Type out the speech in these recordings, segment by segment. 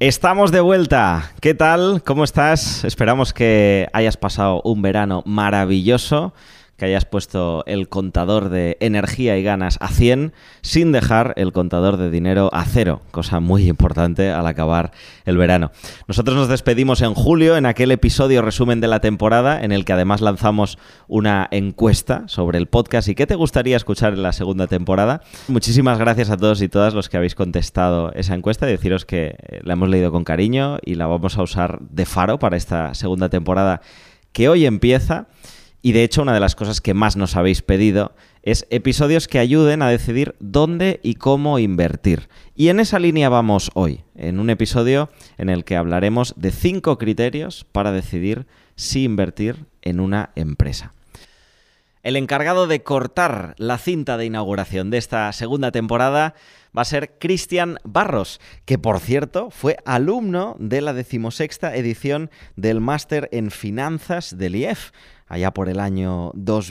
Estamos de vuelta. ¿Qué tal? ¿Cómo estás? Esperamos que hayas pasado un verano maravilloso, que hayas puesto el contador de energía y ganas a 100 sin dejar el contador de dinero a 0, cosa muy importante al acabar el verano. Nosotros nos despedimos en julio, en aquel episodio resumen de la temporada, en el que además lanzamos una encuesta sobre el podcast y qué te gustaría escuchar en la segunda temporada. Muchísimas gracias a todos y todas los que habéis contestado esa encuesta y deciros que la hemos leído con cariño y la vamos a usar de faro para esta segunda temporada que hoy empieza. Y de hecho, una de las cosas que más nos habéis pedido es episodios que ayuden a decidir dónde y cómo invertir. Y en esa línea vamos hoy, en un episodio en el que hablaremos de 5 criterios para decidir si invertir en una empresa. El encargado de cortar la cinta de inauguración de esta segunda temporada va a ser Cristian Barros, que por cierto fue alumno de la 16ª edición del Máster en Finanzas del IEF, allá por el año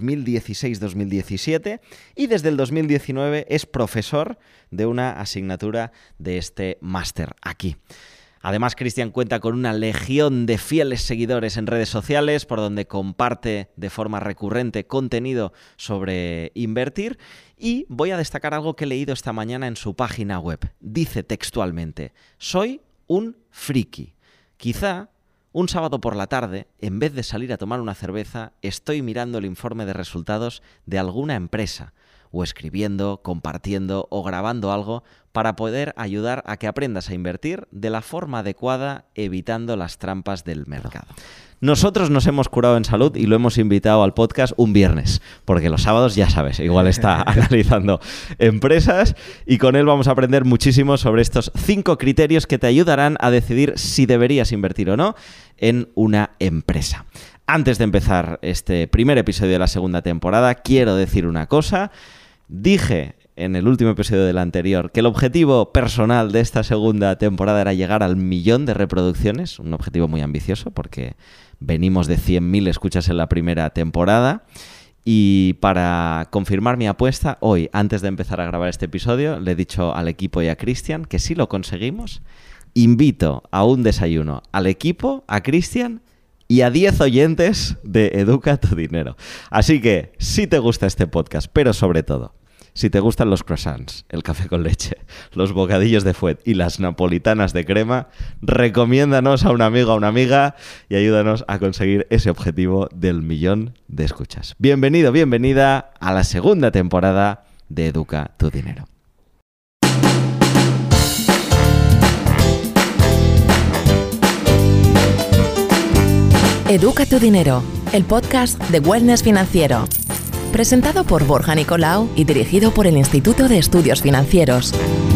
2016-2017, y desde el 2019 es profesor de una asignatura de este máster aquí. Además, Cristian cuenta con una legión de fieles seguidores en redes sociales, por donde comparte de forma recurrente contenido sobre invertir. Y voy a destacar algo que he leído esta mañana en su página web. Dice textualmente: soy un friki. Quizá un sábado por la tarde, en vez de salir a tomar una cerveza, estoy mirando el informe de resultados de alguna empresa, o escribiendo, compartiendo o grabando algo para poder ayudar a que aprendas a invertir de la forma adecuada, evitando las trampas del mercado. Nosotros nos hemos curado en salud y lo hemos invitado al podcast un viernes, porque los sábados, ya sabes, igual está analizando empresas, y con él vamos a aprender muchísimo sobre estos 5 criterios que te ayudarán a decidir si deberías invertir o no en una empresa. Antes de empezar este primer episodio de la segunda temporada, quiero decir una cosa. Dije en el último episodio del anterior que el objetivo personal de esta segunda temporada era llegar al 1.000.000 de reproducciones, un objetivo muy ambicioso porque venimos de 100.000 escuchas en la primera temporada. Y para confirmar mi apuesta, hoy, antes de empezar a grabar este episodio, le he dicho al equipo y a Cristian que si lo conseguimos, invito a un desayuno al equipo, a Cristian y a 10 oyentes de Educa tu Dinero. Así que, si te gusta este podcast, pero sobre todo, si te gustan los croissants, el café con leche, los bocadillos de fuet y las napolitanas de crema, recomiéndanos a un amigo, a una amiga y ayúdanos a conseguir ese objetivo del 1.000.000 de escuchas. Bienvenido, bienvenida a la segunda temporada de Educa tu Dinero. Educa tu Dinero, el podcast de Wellness Financiero. Presentado por Borja Nicolau y dirigido por el Instituto de Estudios Financieros.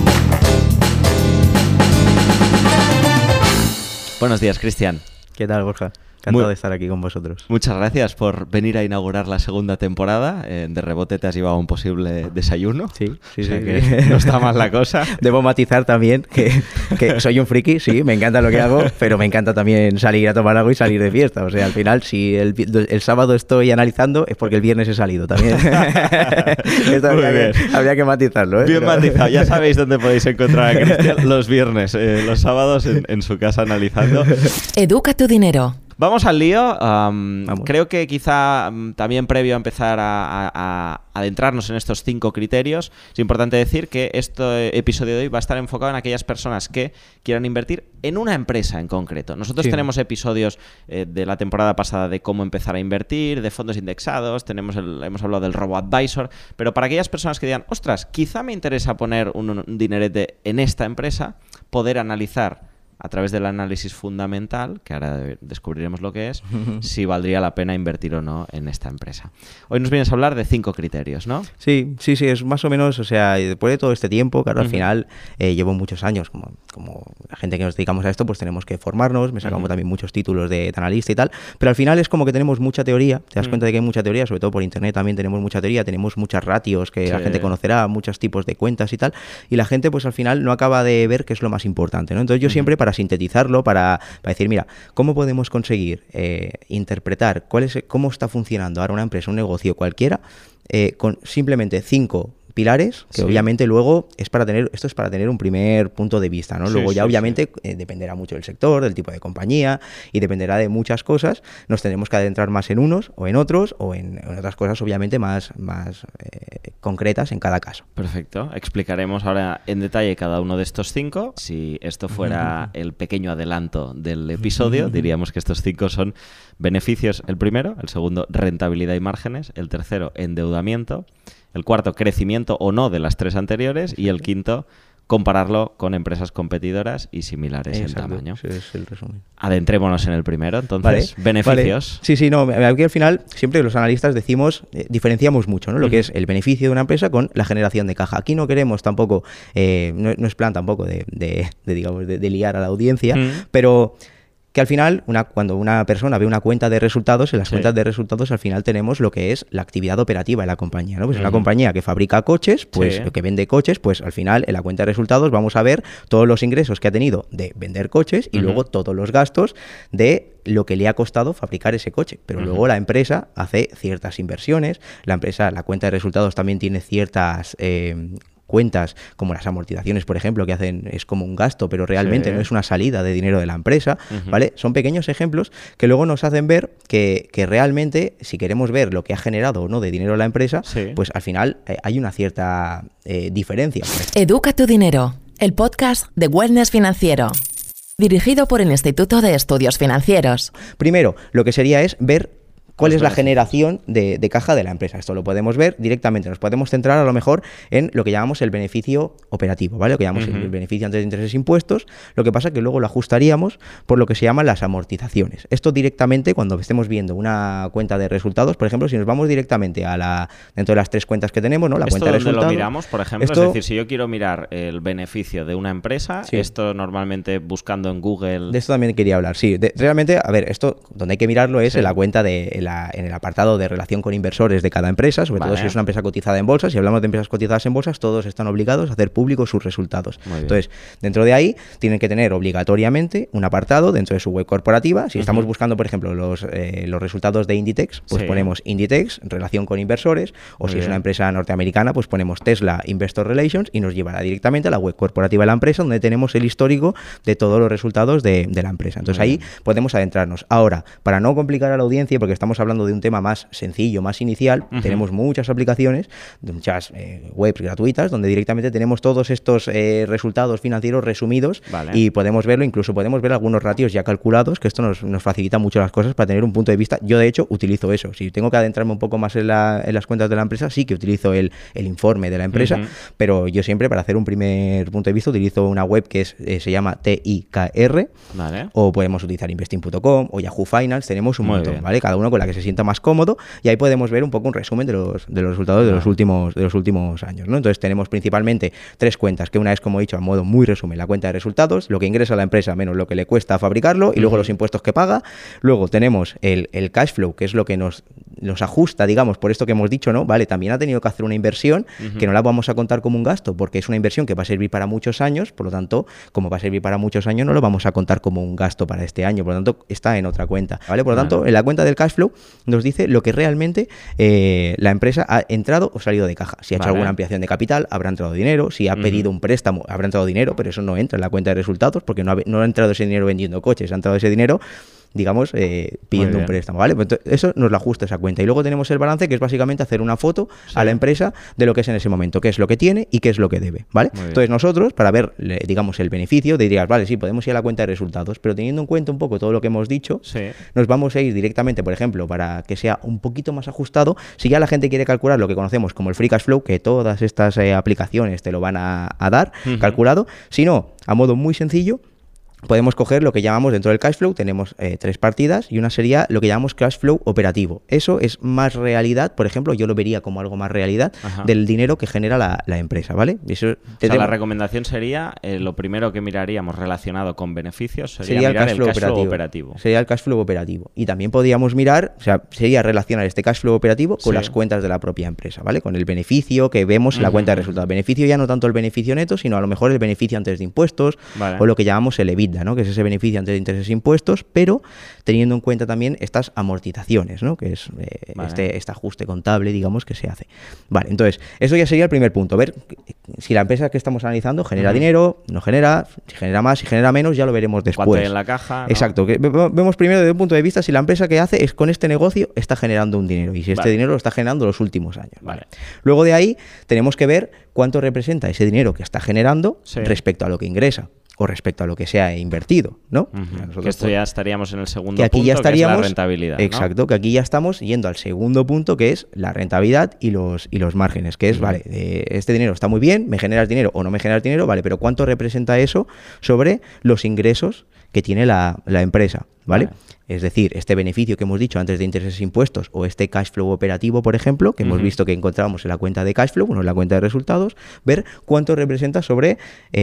Buenos días, Cristian. ¿Qué tal, Borja? Encantado de estar aquí con vosotros. Muchas gracias por venir a inaugurar la segunda temporada. De rebote te has llevado un posible desayuno. Sí. Que no está mal la cosa. Debo matizar también que soy un friki, sí, me encanta lo que hago, pero me encanta también salir a tomar algo y salir de fiesta. O sea, al final, si el sábado estoy analizando, es porque el viernes he salido también. Esto habría que matizarlo, ¿eh? Bien matizado. Ya sabéis dónde podéis encontrar a Cristian los viernes, los sábados en su casa analizando. Educa tu Dinero. Vamos al lío. Creo que quizá también previo a empezar a adentrarnos en estos 5 criterios, es importante decir que este episodio de hoy va a estar enfocado en aquellas personas que quieran invertir en una empresa en concreto. Nosotros tenemos episodios de la temporada pasada de cómo empezar a invertir, de fondos indexados, hemos hablado del robo-advisor, pero para aquellas personas que digan, ostras, quizá me interesa poner un dinerete en esta empresa, poder analizar a través del análisis fundamental, que ahora descubriremos lo que es, si valdría la pena invertir o no en esta empresa. Hoy nos vienes a hablar de 5 criterios, ¿no? Sí, es más o menos, o sea, después de todo este tiempo, claro, al final llevo muchos años, como la gente que nos dedicamos a esto, pues tenemos que formarnos, me sacamos también muchos títulos de analista y tal, pero al final es como que tenemos mucha teoría, te das cuenta de que hay mucha teoría, sobre todo por internet también tenemos mucha teoría, tenemos muchas ratios que la gente conocerá, muchos tipos de cuentas y tal, y la gente pues al final no acaba de ver qué es lo más importante, ¿no? Entonces yo siempre, para sintetizarlo, para decir, mira, ¿cómo podemos conseguir interpretar cómo está funcionando ahora una empresa, un negocio cualquiera, con simplemente 5 pilares que obviamente luego esto es para tener un primer punto de vista, ¿no? Luego ya obviamente dependerá mucho del sector, del tipo de compañía y dependerá de muchas cosas. Nos tendremos que adentrar más en unos o en otros o en otras cosas obviamente más concretas en cada caso. Perfecto. Explicaremos ahora en detalle cada uno de estos 5. Si esto fuera el pequeño adelanto del episodio, diríamos que estos 5 son beneficios el primero, el segundo rentabilidad y márgenes, el tercero endeudamiento, el cuarto crecimiento o no de las 3 anteriores y el quinto compararlo con empresas competidoras y similares en tamaño. Ese es el resumen. Adentrémonos en el primero, entonces, beneficios. Vale. Sí, no, aquí al final siempre los analistas decimos, diferenciamos mucho, ¿no? Lo que es el beneficio de una empresa con la generación de caja. Aquí no queremos tampoco, no es plan tampoco de liar a la audiencia, pero que al final, cuando una persona ve una cuenta de resultados, en las cuentas de resultados al final tenemos lo que es la actividad operativa de la compañía, ¿no? Pues una compañía que fabrica coches, pues que vende coches, pues al final en la cuenta de resultados vamos a ver todos los ingresos que ha tenido de vender coches y luego todos los gastos de lo que le ha costado fabricar ese coche. Pero luego la empresa hace ciertas inversiones, la cuenta de resultados también tiene ciertas cuentas como las amortizaciones, por ejemplo, que hacen es como un gasto, pero realmente no es una salida de dinero de la empresa, ¿vale? Son pequeños ejemplos que luego nos hacen ver que realmente, si queremos ver lo que ha generado o no de dinero la empresa, pues al final hay una cierta diferencia. Educa tu dinero, el podcast de Wellness Financiero, dirigido por el Instituto de Estudios Financieros. Primero, lo que sería es ver ¿cuál es la generación de caja de la empresa? Esto lo podemos ver directamente. Nos podemos centrar a lo mejor en lo que llamamos el beneficio operativo, ¿vale? Lo que llamamos el beneficio antes de intereses e impuestos. Lo que pasa es que luego lo ajustaríamos por lo que se llaman las amortizaciones. Esto directamente, cuando estemos viendo una cuenta de resultados, por ejemplo, si nos vamos directamente dentro de las 3 cuentas que tenemos, ¿no? La cuenta de resultados. ¿Esto dónde lo miramos, por ejemplo? Es decir, si yo quiero mirar el beneficio de una empresa, esto normalmente buscando en Google... De esto también quería hablar, sí. Realmente, a ver, esto donde hay que mirarlo es en la cuenta en el apartado de relación con inversores de cada empresa, sobre todo si es una empresa cotizada en bolsa. Si hablamos de empresas cotizadas en bolsas, todos están obligados a hacer públicos sus resultados. Entonces, dentro de ahí, tienen que tener obligatoriamente un apartado dentro de su web corporativa. Si estamos buscando, por ejemplo, los resultados de Inditex, pues ponemos Inditex, relación con inversores, o si es una empresa norteamericana, pues ponemos Tesla Investor Relations y nos llevará directamente a la web corporativa de la empresa, donde tenemos el histórico de todos los resultados de la empresa. Entonces, ahí podemos adentrarnos. Ahora, para no complicar a la audiencia, porque estamos hablando de un tema más sencillo, más inicial, tenemos muchas aplicaciones, muchas webs gratuitas, donde directamente tenemos todos estos resultados financieros resumidos y podemos verlo, incluso podemos ver algunos ratios ya calculados, que esto nos facilita mucho las cosas para tener un punto de vista. Yo, de hecho, utilizo eso. Si tengo que adentrarme un poco más en las cuentas de la empresa, sí que utilizo el informe de la empresa, pero yo siempre, para hacer un primer punto de vista, utilizo una web que se llama TIKR, o podemos utilizar investing.com o Yahoo Finance. Tenemos un montón, ¿vale? Cada uno con la que se sienta más cómodo, y ahí podemos ver un poco un resumen de los resultados de los últimos años, ¿no? Entonces tenemos principalmente 3 cuentas, que una es, como he dicho, a modo muy resumen, la cuenta de resultados, lo que ingresa la empresa menos lo que le cuesta fabricarlo, y luego los impuestos que paga. Luego tenemos el cash flow, que es lo que nos ajusta, digamos, por esto que hemos dicho, ¿no? Vale, también ha tenido que hacer una inversión que no la vamos a contar como un gasto, porque es una inversión que va a servir para muchos años. Por lo tanto, como va a servir para muchos años, no lo vamos a contar como un gasto para este año, por lo tanto está en otra cuenta, ¿vale? Por lo tanto, en la cuenta del cash flow nos dice lo que realmente la empresa ha entrado o salido de caja. Si ha hecho alguna ampliación de capital, habrá entrado dinero. Si ha pedido un préstamo, habrá entrado dinero, pero eso no entra en la cuenta de resultados, porque no ha entrado ese dinero vendiendo coches, ha entrado ese dinero, digamos, pidiendo un préstamo, ¿vale? Pues eso nos lo ajusta esa cuenta. Y luego tenemos el balance, que es básicamente hacer una foto a la empresa de lo que es en ese momento, qué es lo que tiene y qué es lo que debe, ¿vale? Entonces nosotros, para ver, digamos, el beneficio, dirías, vale, sí, podemos ir a la cuenta de resultados, pero teniendo en cuenta un poco todo lo que hemos dicho, nos vamos a ir directamente, por ejemplo, para que sea un poquito más ajustado. Si ya la gente quiere calcular lo que conocemos como el free cash flow, que todas estas aplicaciones te lo van a dar calculado, si no, a modo muy sencillo, podemos coger lo que llamamos, dentro del cash flow tenemos 3 partidas, y una sería lo que llamamos cash flow operativo. Eso es más realidad, por ejemplo, yo lo vería como algo más realidad del dinero que genera la empresa, ¿vale? Eso la recomendación sería, lo primero que miraríamos relacionado con beneficios sería mirar el cash flow operativo. Sería el cash flow operativo. Y también podríamos mirar, o sea, sería relacionar este cash flow operativo con las cuentas de la propia empresa, ¿vale? Con el beneficio que vemos en la cuenta de resultados. Beneficio ya no tanto el beneficio neto, sino a lo mejor el beneficio antes de impuestos, o lo que llamamos el EBITDA, EBITDA, ¿no? Que es ese beneficio antes de intereses e impuestos, pero teniendo en cuenta también estas amortizaciones, ¿no? Que es este ajuste contable, digamos, que se hace. Vale, entonces, eso ya sería el primer punto, ver si la empresa que estamos analizando genera dinero, no genera, si genera más, si genera menos, ya lo veremos después. ¿Cuánto hay en la caja? ¿No? Exacto, que vemos primero desde un punto de vista si la empresa que hace es con este negocio está generando un dinero y si este dinero lo está generando los últimos años. Vale. Luego de ahí tenemos que ver cuánto representa ese dinero que está generando respecto a lo que ingresa o respecto a lo que se ha invertido, ¿no? Nosotros, que esto ya estaríamos en el segundo que aquí punto, ya estaríamos, que es la rentabilidad, ¿no? Exacto, que aquí ya estamos yendo al segundo punto, que es la rentabilidad y los márgenes, que es, vale, este dinero está muy bien, me generas dinero o no me generas dinero, vale, pero ¿cuánto representa eso sobre los ingresos que tiene la empresa? ¿Vale? Es decir, este beneficio que hemos dicho antes de intereses e impuestos o este cash flow operativo, por ejemplo, que hemos visto que encontramos en la cuenta de cash flow, bueno, en la cuenta de resultados, ver cuánto representa sobre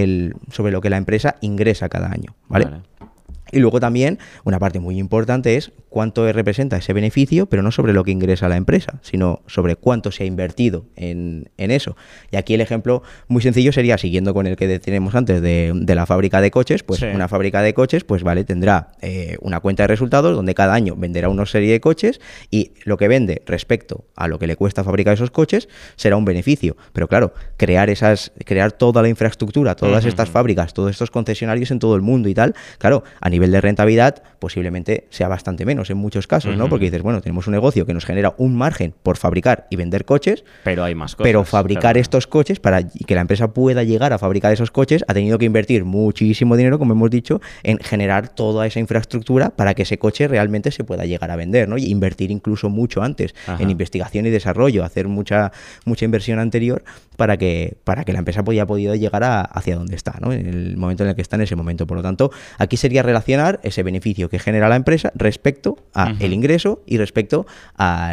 lo que la empresa ingresa cada año, ¿vale? Y luego también una parte muy importante es cuánto representa ese beneficio, pero no sobre lo que ingresa la empresa, sino sobre cuánto se ha invertido en eso. Y aquí el ejemplo muy sencillo sería, siguiendo con el que tenemos antes de la fábrica de coches, pues una fábrica de coches, pues vale, tendrá una cuenta de resultados donde cada año venderá una serie de coches y lo que vende respecto a lo que le cuesta fabricar esos coches será un beneficio. Pero claro, crear toda la infraestructura, todas estas fábricas, todos estos concesionarios en todo el mundo y tal, claro, a nivel de rentabilidad posiblemente sea bastante menos en muchos casos, ¿no? Porque dices, bueno, tenemos un negocio que nos genera un margen por fabricar y vender coches, pero hay más cosas. Pero fabricar estos coches, para que la empresa pueda llegar a fabricar esos coches, ha tenido que invertir muchísimo dinero, como hemos dicho, en generar toda esa infraestructura para que ese coche realmente se pueda llegar a vender, ¿no? Y invertir incluso mucho antes en investigación y desarrollo, hacer mucha inversión anterior para que la empresa haya podido llegar hacia donde está, ¿no? En el momento en el que está en ese momento. Por lo tanto, aquí sería relacionar ese beneficio que genera la empresa respecto a el ingreso y respecto a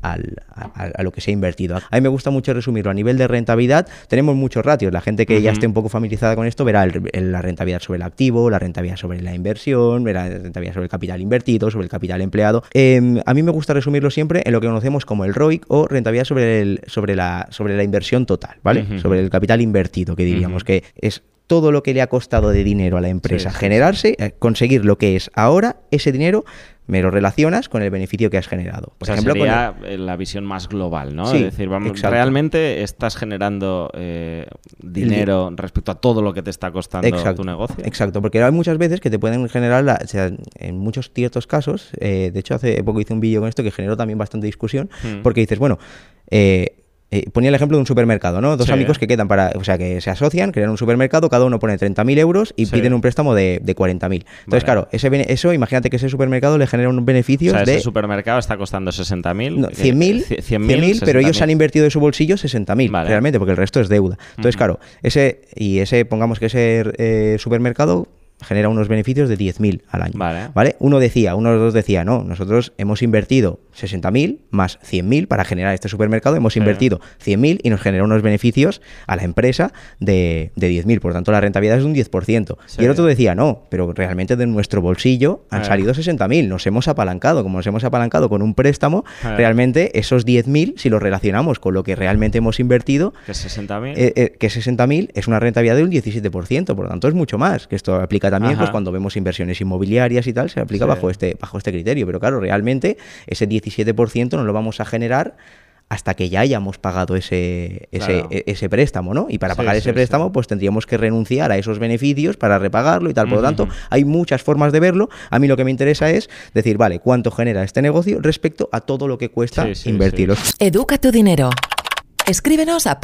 lo que se ha invertido. A mí me gusta mucho resumirlo a nivel de rentabilidad. Tenemos muchos ratios. La gente que ya esté un poco familiarizada con esto verá la rentabilidad sobre el activo, la rentabilidad sobre la inversión, verá la rentabilidad sobre el capital invertido, sobre el capital empleado. A mí me gusta resumirlo siempre en lo que conocemos como el ROIC o rentabilidad sobre la inversión total, ¿vale? Sobre el capital invertido, que diríamos que es todo lo que le ha costado de dinero a la empresa generarse, conseguir lo que es ahora, ese dinero me lo relacionas con el beneficio que has generado. Por ejemplo, sería la visión más global, ¿no? Sí, es decir, realmente estás generando dinero respecto a todo lo que te está costando tu negocio. Exacto, porque hay muchas veces que te pueden generar, en muchos ciertos casos, de hecho hace poco hice un vídeo con esto que generó también bastante discusión, porque dices, bueno, ponía el ejemplo de un supermercado, ¿no? Dos amigos que que se asocian, crean un supermercado, cada uno pone 30.000 euros y piden un préstamo de 40.000. Entonces, claro, eso, imagínate que ese supermercado le genera un beneficio ese supermercado está costando 60.000. No, 100.000, pero ellos han invertido de su bolsillo 60.000, realmente, porque el resto es deuda. Entonces, claro, pongamos que ese supermercado genera unos beneficios de 10.000 al año. ¿Vale? Uno de los dos decía, no, nosotros hemos invertido 60.000 más 100.000 para generar este supermercado, hemos invertido 100.000 y nos genera unos beneficios a la empresa de 10.000, por tanto la rentabilidad es de un 10%. Y el otro decía, no, pero realmente de nuestro bolsillo han salido 60.000, nos hemos apalancado, como nos hemos apalancado con un préstamo, realmente esos 10.000, si los relacionamos con lo que realmente hemos invertido, que 60.000 es una rentabilidad de un 17%, por lo tanto es mucho más, que esto aplica también pues cuando vemos inversiones inmobiliarias y tal, se aplica bajo este criterio, pero claro, realmente ese 17% no lo vamos a generar hasta que ya hayamos pagado ese préstamo, ¿no? Y para pagar ese préstamo, pues tendríamos que renunciar a esos beneficios para repagarlo y tal. Por lo tanto, hay muchas formas de verlo. A mí lo que me interesa es decir, vale, ¿cuánto genera este negocio respecto a todo lo que cuesta invertirlo? Educa tu dinero. Escríbenos a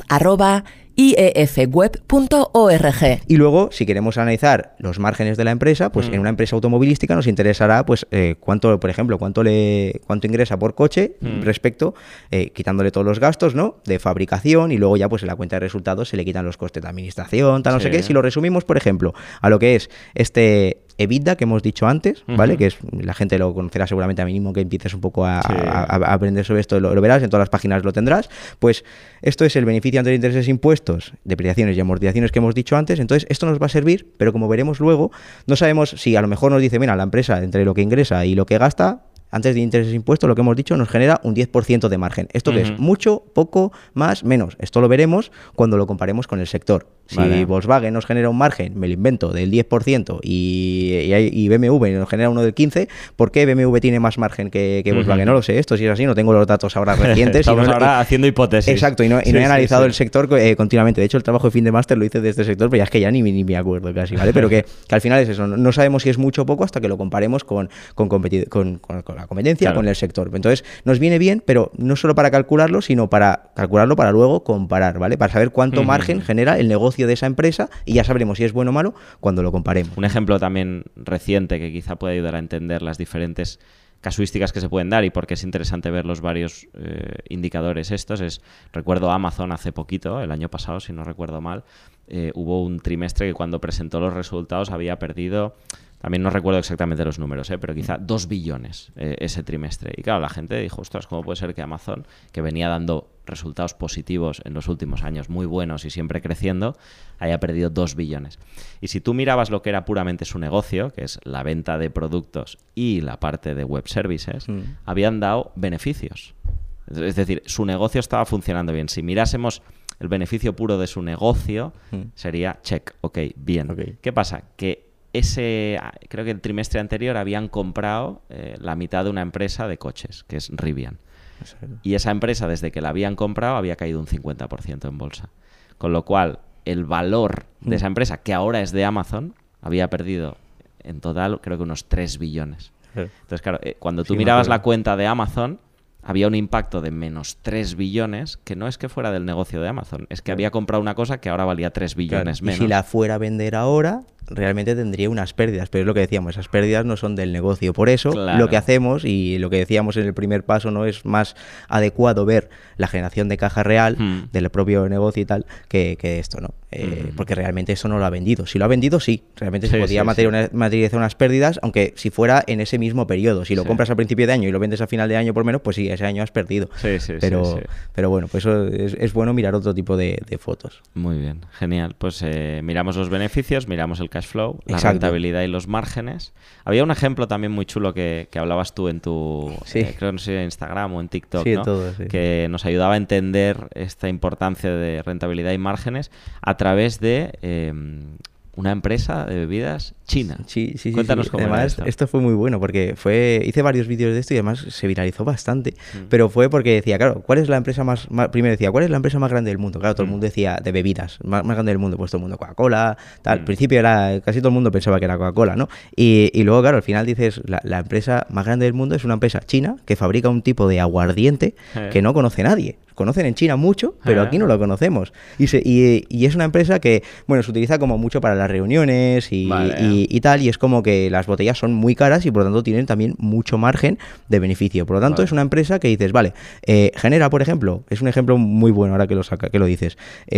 podcast@iefweb.org. Y luego, si queremos analizar los márgenes de la empresa, pues en una empresa automovilística nos interesará, pues, cuánto ingresa por coche respecto, quitándole todos los gastos, ¿no? De fabricación, y luego ya, pues, en la cuenta de resultados se le quitan los costes de administración, tal, no sé qué. Si lo resumimos, por ejemplo, a lo que es este EBITDA que hemos dicho antes, ¿vale? Que es, la gente lo conocerá seguramente, a mínimo que empieces un poco a aprender sobre esto, lo verás, en todas las páginas lo tendrás. Pues esto es el beneficio antes de intereses e impuestos, depreciaciones y amortizaciones que hemos dicho antes. Entonces esto nos va a servir, pero como veremos luego, no sabemos si a lo mejor nos dice, mira, la empresa entre lo que ingresa y lo que gasta, antes de intereses e impuestos, lo que hemos dicho, nos genera un 10% de margen. ¿Esto qué es? ¿Mucho, poco, más, menos? Esto lo veremos cuando lo comparemos con el sector. Si Vale. Volkswagen nos genera un margen, me lo invento, del 10% y BMW nos genera uno del 15%, ¿por qué BMW tiene más margen que Volkswagen? No lo sé, esto si es así, no tengo los datos ahora recientes. Estamos ahora haciendo hipótesis. Exacto, y no he analizado el sector continuamente. De hecho, el trabajo de fin de máster lo hice de este sector, pero ya es que ya ni me acuerdo casi, ¿vale? Pero que al final es eso, no sabemos si es mucho o poco hasta que lo comparemos con la competencia, Claro. con el sector. Entonces, nos viene bien, pero no solo para calcularlo, sino para calcularlo para luego comparar, ¿vale? Para saber cuánto margen genera el negocio de esa empresa y ya sabremos si es bueno o malo cuando lo comparemos. Un ejemplo también reciente que quizá puede ayudar a entender las diferentes casuísticas que se pueden dar y por qué es interesante ver los varios indicadores estos es, recuerdo Amazon hace poquito, el año pasado, si no recuerdo mal, hubo un trimestre que cuando presentó los resultados había perdido, también no recuerdo exactamente los números, pero quizá 2 billones ese trimestre. Y claro, la gente dijo, ostras, ¿cómo puede ser que Amazon, que venía dando resultados positivos en los últimos años, muy buenos y siempre creciendo, haya perdido 2 billones? Y si tú mirabas lo que era puramente su negocio, que es la venta de productos y la parte de web services, habían dado beneficios. Es decir, su negocio estaba funcionando bien. Si mirásemos el beneficio puro de su negocio, sería check, ok, bien. Okay. ¿Qué pasa? Que creo que el trimestre anterior habían comprado la mitad de una empresa de coches, que es Rivian. Y esa empresa, desde que la habían comprado, había caído un 50% en bolsa. Con lo cual, el valor de esa empresa, que ahora es de Amazon, había perdido en total, creo que unos 3 billones. Entonces, claro, cuando tú mirabas la cuenta de Amazon, había un impacto de menos 3 billones, que no es que fuera del negocio de Amazon, es que había comprado una cosa que ahora valía 3 billones menos. Y si la fuera a vender ahora, realmente tendría unas pérdidas, pero es lo que decíamos, esas pérdidas no son del negocio. Por eso, lo que hacemos, y lo que decíamos en el primer paso, no es más adecuado ver la generación de caja real del propio negocio y tal, que esto, ¿no? Porque realmente eso no lo ha vendido. Si lo ha vendido, sí, realmente se podría materializar unas pérdidas, aunque si fuera en ese mismo periodo. Si lo compras a principio de año y lo vendes a final de año por menos, pues sí, ese año has perdido. Pero bueno, pues eso es bueno mirar otro tipo de fotos. Muy bien, genial. Pues miramos los beneficios, miramos el cash flow, la Exacto. rentabilidad y los márgenes. Había un ejemplo también muy chulo que hablabas tú en tu, creo no sé, en Instagram o en TikTok, sí, ¿no? todo, sí. Que nos ayudaba a entender esta importancia de rentabilidad y márgenes a través de una empresa de bebidas china. Sí. Cuéntanos cómo era además, esto fue muy bueno porque hice varios vídeos de esto y además se viralizó bastante. Pero fue porque decía, claro, ¿cuál es la empresa primero decía, ¿cuál es la empresa más grande del mundo? Claro, todo el mundo decía de bebidas, más grande del mundo, pues todo el mundo Coca-Cola, tal. Al principio casi todo el mundo pensaba que era Coca-Cola, ¿no? Y luego, claro, al final dices, la empresa más grande del mundo es una empresa china que fabrica un tipo de aguardiente que no conoce nadie. Conocen en China mucho, pero aquí no lo conocemos. Y es una empresa que, bueno, se utiliza como mucho para las reuniones y tal, y es como que las botellas son muy caras y por lo tanto tienen también mucho margen de beneficio. Por lo tanto, es una empresa que dices, vale, genera, por ejemplo, es un ejemplo muy bueno ahora que lo dices,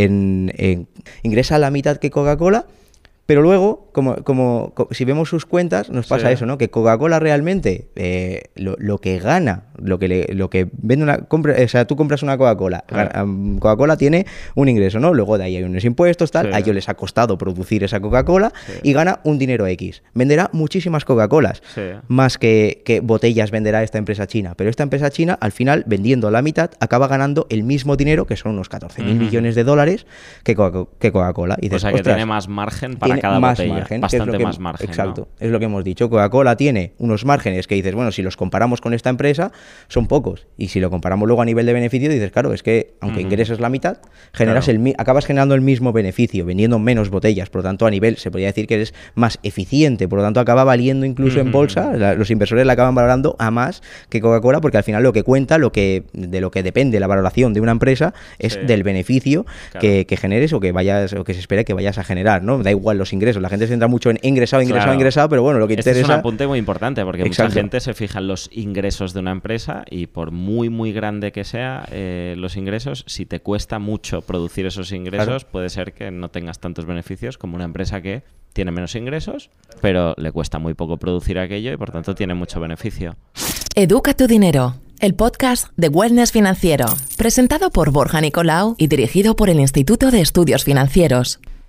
ingresa la mitad que Coca-Cola. Pero luego, como si vemos sus cuentas, nos pasa eso, ¿no? Que Coca-Cola realmente lo que gana, lo que vende o sea, tú compras una Coca-Cola, Coca-Cola tiene un ingreso, ¿no? Luego de ahí hay unos impuestos, tal, a ellos les ha costado producir esa Coca-Cola y gana un dinero X. Venderá muchísimas Coca-Colas, más que botellas venderá esta empresa china. Pero esta empresa china, al final, vendiendo la mitad, acaba ganando el mismo dinero, que son unos 14.000 millones de dólares, que Coca-Cola. Y dices, o sea, que tiene más margen para cada más botella, margen, bastante más margen. Exacto, ¿no? es lo que hemos dicho. Coca-Cola tiene unos márgenes que dices, bueno, si los comparamos con esta empresa, son pocos. Y si lo comparamos luego a nivel de beneficio, dices, claro, es que aunque ingreses la mitad, acabas generando el mismo beneficio, vendiendo menos botellas. Por lo tanto, a nivel, se podría decir que eres más eficiente. Por lo tanto, acaba valiendo incluso en bolsa. Los inversores la acaban valorando a más que Coca-Cola, porque al final lo que cuenta, de lo que depende la valoración de una empresa, es del beneficio que generes o que se espere que vayas a generar, ¿no? Da igual los ingresos. La gente se centra mucho en ingresado, pero bueno, lo que interesa... es un apunte muy importante porque mucha gente se fija en los ingresos de una empresa y por muy, muy grande que sea los ingresos, si te cuesta mucho producir esos ingresos, puede ser que no tengas tantos beneficios como una empresa que tiene menos ingresos, pero le cuesta muy poco producir aquello y por tanto tiene mucho beneficio. Educa tu dinero, el podcast de Wellness Financiero, presentado por Borja Nicolau y dirigido por el Instituto de Estudios Financieros.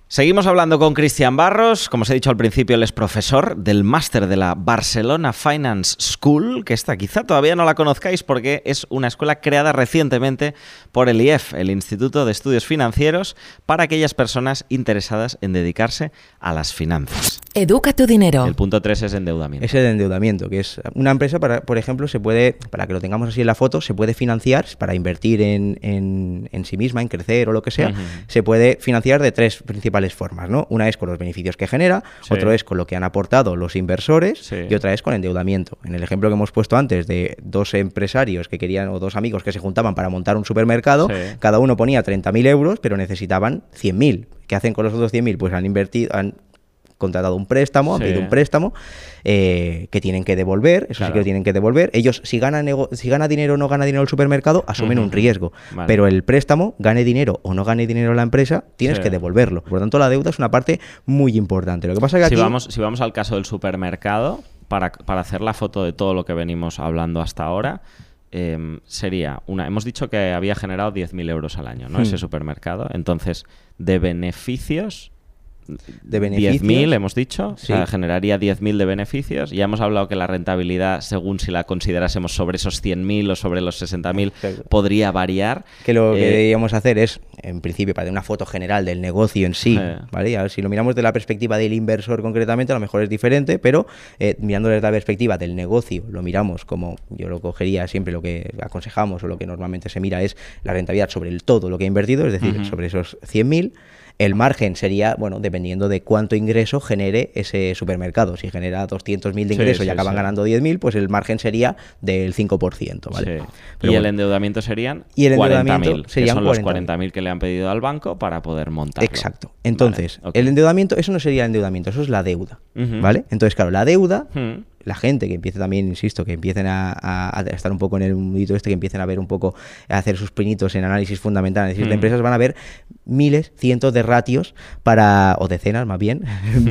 Seguimos hablando con Cristian Barros. Como os he dicho al principio, él es profesor del máster de la Barcelona Finance School, que esta quizá todavía no la conozcáis porque es una escuela creada recientemente por el IEF, el Instituto de Estudios Financieros, para aquellas personas interesadas en dedicarse a las finanzas. Educa tu dinero. El punto 3 es endeudamiento. Es el endeudamiento, que es una empresa, por ejemplo, se puede, para que lo tengamos así en la foto, se puede financiar para invertir en sí misma, en crecer o lo que sea, se puede financiar de 3 principales formas, ¿no? Una es con los beneficios que genera, otro es con lo que han aportado los inversores y otra es con endeudamiento. En el ejemplo que hemos puesto antes de 2 empresarios que querían, o 2 amigos que se juntaban para montar un supermercado, cada uno ponía 30.000 euros, pero necesitaban 100.000. ¿Qué hacen con los otros 100.000? Pues han contratado un préstamo, han pedido un préstamo que tienen que devolver, eso sí que lo tienen que devolver. Ellos, si gana dinero o no gana dinero el supermercado, asumen un riesgo. Pero el préstamo, gane dinero o no gane dinero la empresa, tienes que devolverlo. Por lo tanto, la deuda es una parte muy importante. Lo que pasa es que si vamos al caso del supermercado, para hacer la foto de todo lo que venimos hablando hasta ahora, sería hemos dicho que había generado 10.000 euros al año, ¿no? Ese supermercado. Entonces, de beneficios... 10.000 hemos dicho, o sea, generaría 10.000 de beneficios. Ya hemos hablado que la rentabilidad, según si la considerásemos sobre esos 100.000 o sobre los 60.000, podría variar. Que lo que deberíamos hacer es, en principio, para una foto general del negocio en sí, ¿vale? A ver, si lo miramos de la perspectiva del inversor concretamente, a lo mejor es diferente, pero mirando desde la perspectiva del negocio, lo miramos como yo lo cogería siempre, lo que aconsejamos o lo que normalmente se mira es la rentabilidad sobre el todo lo que ha invertido, es decir, sobre esos 100.000. El margen sería, bueno, dependiendo de cuánto ingreso genere ese supermercado. Si genera 200.000 de ingreso y acaban ganando 10.000, pues el margen sería del 5%, ¿vale? Pero el endeudamiento serían 40.000, que son los 40.000 que le han pedido al banco para poder montarlo. Exacto. Entonces, el endeudamiento, eso no sería el endeudamiento, eso es la deuda, ¿vale? Entonces, claro, la deuda... La gente que empiece también, insisto, que empiecen a estar un poco en el mundito que empiecen a ver un poco, a hacer sus pinitos en análisis fundamental, análisis de empresas, van a ver miles, cientos de ratios o decenas más bien,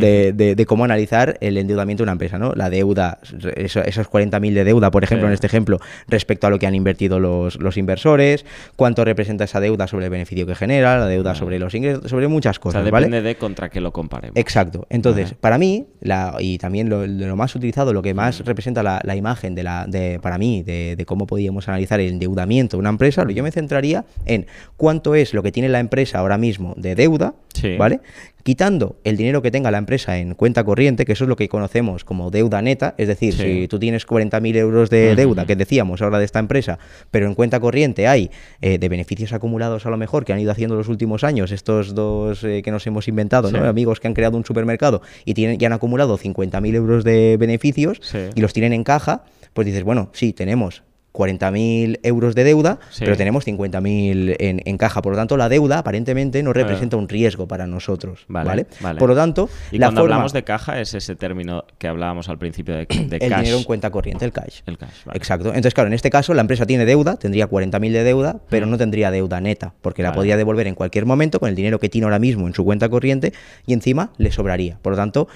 de cómo analizar el endeudamiento de una empresa, ¿no? La deuda, esos 40.000 de deuda, por ejemplo, en este ejemplo, respecto a lo que han invertido los inversores, cuánto representa esa deuda sobre el beneficio que genera, la deuda sobre los ingresos, sobre muchas cosas, depende de contra qué lo comparemos. Exacto. Entonces, para mí, y también lo más utilizado, lo que más representa la imagen para mí de cómo podíamos analizar el endeudamiento de una empresa, yo me centraría en cuánto es lo que tiene la empresa ahora mismo de deuda, ¿vale? Quitando el dinero que tenga la empresa en cuenta corriente, que eso es lo que conocemos como deuda neta, es decir, si tú tienes 40.000 euros de deuda, que decíamos ahora de esta empresa, pero en cuenta corriente hay de beneficios acumulados a lo mejor que han ido haciendo los últimos años, estos 2 que nos hemos inventado, ¿no? Amigos que han creado un supermercado y han acumulado 50.000 euros de beneficios y los tienen en caja, pues dices, bueno, sí, tenemos 40.000 euros de deuda, pero tenemos 50.000 en caja. Por lo tanto, la deuda aparentemente no representa un riesgo para nosotros. ¿Vale? Por lo tanto, y cuando hablamos de caja es ese término que hablábamos al principio de cash. El dinero en cuenta corriente, el cash. El cash, Exacto. Entonces, claro, en este caso la empresa tiene deuda, tendría 40.000 de deuda, pero no tendría deuda neta, porque la podría devolver en cualquier momento con el dinero que tiene ahora mismo en su cuenta corriente y encima le sobraría. Por lo tanto,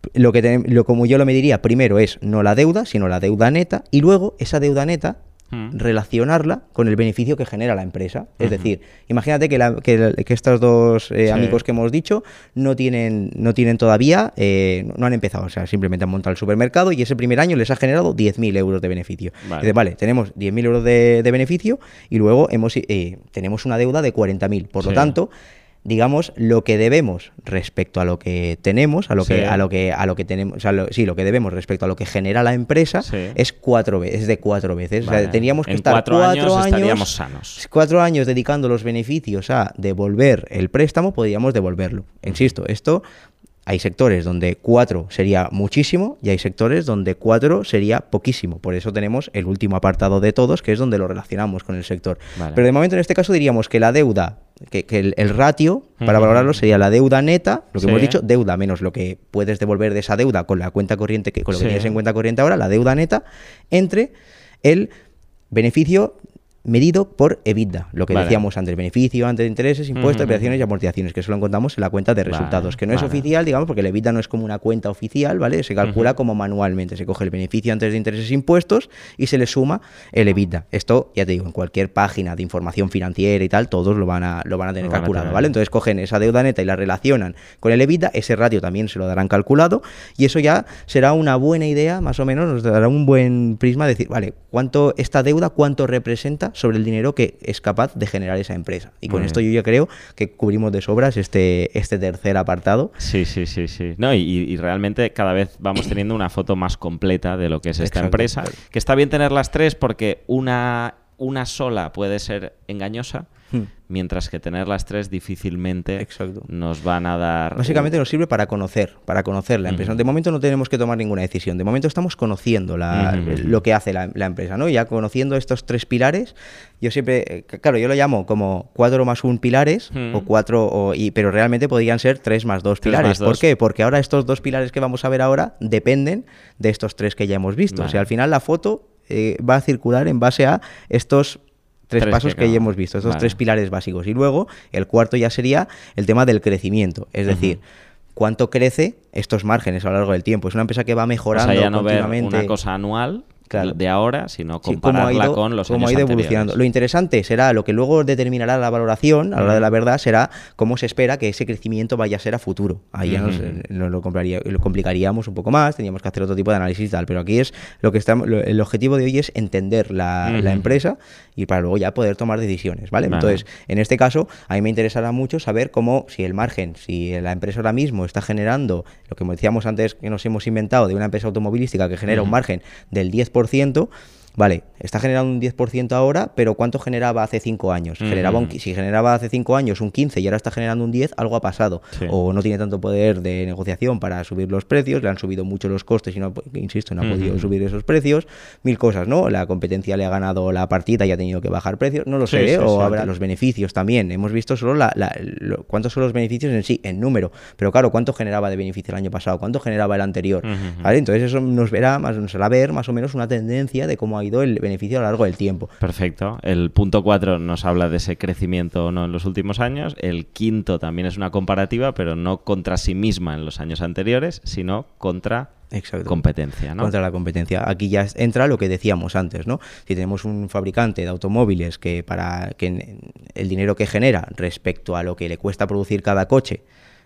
como yo lo mediría, primero es no la deuda, sino la deuda neta, y luego esa deuda neta relacionarla con el beneficio que genera la empresa. Es decir, imagínate que estos 2 amigos que hemos dicho no tienen todavía, no han empezado, o sea, simplemente han montado el supermercado y ese primer año les ha generado 10.000 euros de beneficio. Vale, tenemos 10.000 euros de beneficio y luego tenemos una deuda de 40.000. Por lo tanto, digamos, lo que debemos respecto a lo que tenemos, lo que tenemos, o sea, lo que debemos respecto a lo que genera la empresa es 4 veces, de 4 veces. Vale. O sea, tendríamos que estar 4 años estaríamos sanos. 4 años dedicando los beneficios a devolver el préstamo, podríamos devolverlo. Insisto, esto hay sectores donde 4 sería muchísimo y hay sectores donde 4 sería poquísimo. Por eso tenemos el último apartado de todos, que es donde lo relacionamos con el sector. Pero de momento en este caso diríamos que la deuda, que el ratio para valorarlo sería la deuda neta, lo que hemos dicho, deuda menos lo que puedes devolver de esa deuda con la cuenta corriente, con lo que tienes en cuenta corriente ahora, la deuda neta, entre el beneficio medido por EBITDA, lo que decíamos antes, beneficio antes de intereses, impuestos, operaciones y amortizaciones, que eso lo encontramos en la cuenta de resultados, que no es oficial, digamos, porque el EBITDA no es como una cuenta oficial, ¿vale? Se calcula como manualmente, se coge el beneficio antes de intereses e impuestos y se le suma el EBITDA. Esto, ya te digo, en cualquier página de información financiera y tal, todos lo van a tener calculado, ¿vale? Entonces cogen esa deuda neta y la relacionan con el EBITDA, ese ratio también se lo darán calculado y eso ya será una buena idea, más o menos, nos dará un buen prisma de decir, vale, esta deuda, cuánto representa sobre el dinero que es capaz de generar esa empresa. Y con esto yo ya creo que cubrimos de sobras este tercer apartado. Sí. No, y realmente cada vez vamos teniendo una foto más completa de lo que es esta empresa. Que está bien tener las tres porque una sola puede ser engañosa, mientras que tener las tres difícilmente nos van a dar... Básicamente nos sirve para conocer la empresa. De momento no tenemos que tomar ninguna decisión. De momento estamos conociendo lo que hace la empresa, ¿no? Ya conociendo estos tres pilares, yo siempre... Claro, yo lo llamo como 4 más 1 pilares, o 4... pero realmente podrían ser 3 más 2 pilares. ¿Por qué? Porque ahora estos 2 pilares que vamos a ver ahora dependen de estos 3 que ya hemos visto. O sea, al final la foto va a circular en base a estos... Tres pasos que ya hemos visto, estos 3 pilares básicos. Y luego, el cuarto ya sería el tema del crecimiento. Es decir, cuánto crece estos márgenes a lo largo del tiempo. Es una empresa que va mejorando continuamente. Ver una cosa anual de ahora, sino compararla con los años anteriores. Lo interesante será, lo que luego determinará la valoración, a la hora de la verdad, será cómo se espera que ese crecimiento vaya a ser a futuro. Ahí ya nos lo complicaríamos un poco más, tendríamos que hacer otro tipo de análisis y tal, pero aquí es el objetivo de hoy es entender la empresa y para luego ya poder tomar decisiones, ¿vale? Entonces, en este caso, a mí me interesará mucho saber si la empresa ahora mismo está generando, lo que decíamos antes que nos hemos inventado de una empresa automovilística que genera un margen del 10%, vale, está generando un 10% ahora, pero ¿cuánto generaba hace 5 años? Si generaba hace 5 años un 15 y ahora está generando un 10, algo ha pasado. O no tiene tanto poder de negociación para subir los precios, le han subido mucho los costes y no ha podido subir esos precios. 1000 cosas, ¿no? La competencia le ha ganado la partida y ha tenido que bajar precios, no lo sé, habrá los beneficios también. Hemos visto solo cuántos son los beneficios en sí, en número, pero claro, ¿cuánto generaba de beneficio el año pasado? ¿Cuánto generaba el anterior? ¿Vale? Entonces eso nos hará ver más o menos una tendencia de cómo ha ido el beneficio a lo largo del tiempo. Perfecto. El punto 4 nos habla de ese crecimiento o no en los últimos años. El quinto también es una comparativa, pero no contra sí misma en los años anteriores, sino contra competencia, ¿no? Contra la competencia. Aquí ya entra lo que decíamos antes, ¿no? Si tenemos un fabricante de automóviles que el dinero que genera respecto a lo que le cuesta producir cada coche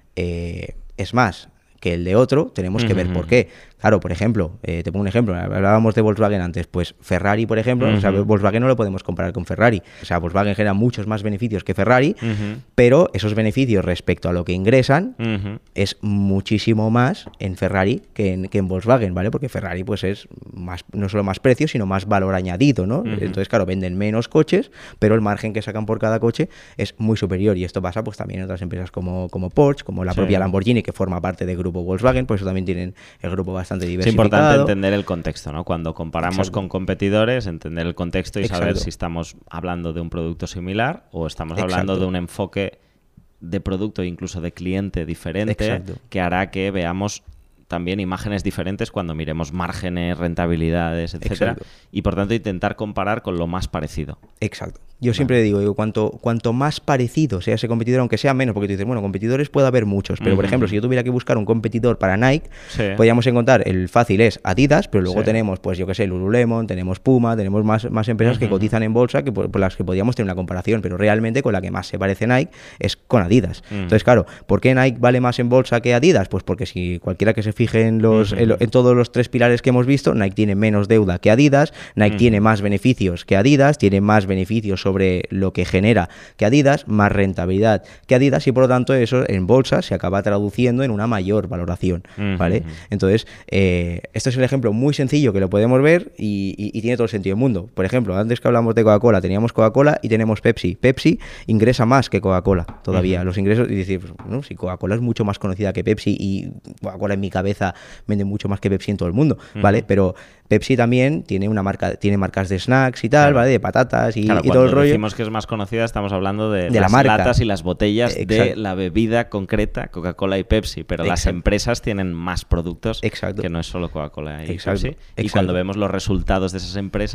es más que el de otro, tenemos que ver por qué. Claro, por ejemplo, te pongo un ejemplo, hablábamos de Volkswagen antes, pues Ferrari, por ejemplo, o sea, Volkswagen no lo podemos comparar con Ferrari, o sea, Volkswagen genera muchos más beneficios que Ferrari, pero esos beneficios respecto a lo que ingresan es muchísimo más en Ferrari que en Volkswagen, ¿vale? Porque Ferrari pues es más, no solo más precio, sino más valor añadido, ¿no? Entonces, claro, venden menos coches, pero el margen que sacan por cada coche es muy superior y esto pasa pues también en otras empresas como Porsche, como la propia Lamborghini, que forma parte del grupo Volkswagen, por eso también tienen el grupo bastante diversificado. Es importante entender el contexto, ¿no? Cuando comparamos con competidores, entender el contexto y saber si estamos hablando de un producto similar o estamos hablando de un enfoque de producto e incluso de cliente diferente que hará que veamos también imágenes diferentes cuando miremos márgenes, rentabilidades, etcétera, y por tanto intentar comparar con lo más parecido. Exacto. Yo siempre digo, cuanto más parecido sea ese competidor, aunque sea menos, porque tú dices, bueno, competidores puede haber muchos, pero por ejemplo, si yo tuviera que buscar un competidor para Nike, podríamos encontrar, el fácil es Adidas, pero luego tenemos, pues yo qué sé, Lululemon, tenemos Puma, tenemos más empresas que cotizan en bolsa que por las que podríamos tener una comparación, pero realmente con la que más se parece Nike es con Adidas. Entonces, claro, ¿por qué Nike vale más en bolsa que Adidas? Pues porque si cualquiera que se fije en todos los 3 pilares que hemos visto, Nike tiene menos deuda que Adidas, Nike tiene más beneficios que Adidas, tiene más beneficios sobre lo que genera que Adidas, más rentabilidad que Adidas y por lo tanto eso en bolsa se acaba traduciendo en una mayor valoración, ¿vale? Entonces, este es el ejemplo muy sencillo que lo podemos ver y tiene todo el sentido del mundo. Por ejemplo, antes que hablamos de Coca-Cola, teníamos Coca-Cola y tenemos Pepsi. Pepsi ingresa más que Coca-Cola todavía. Los ingresos, y decir, ¿no? Si Coca-Cola es mucho más conocida que Pepsi y Coca-Cola en mi cabeza vende mucho más que Pepsi en todo el mundo, ¿vale? Pero Pepsi también tiene tiene marcas de snacks y tal, ¿vale? De patatas y todo el rollo. Cuando decimos que es más conocida, estamos hablando de las latas y las botellas de la bebida concreta, Coca-Cola y Pepsi, pero las empresas tienen más productos que no es solo Coca-Cola y Pepsi. Y cuando vemos los resultados de esas empresas,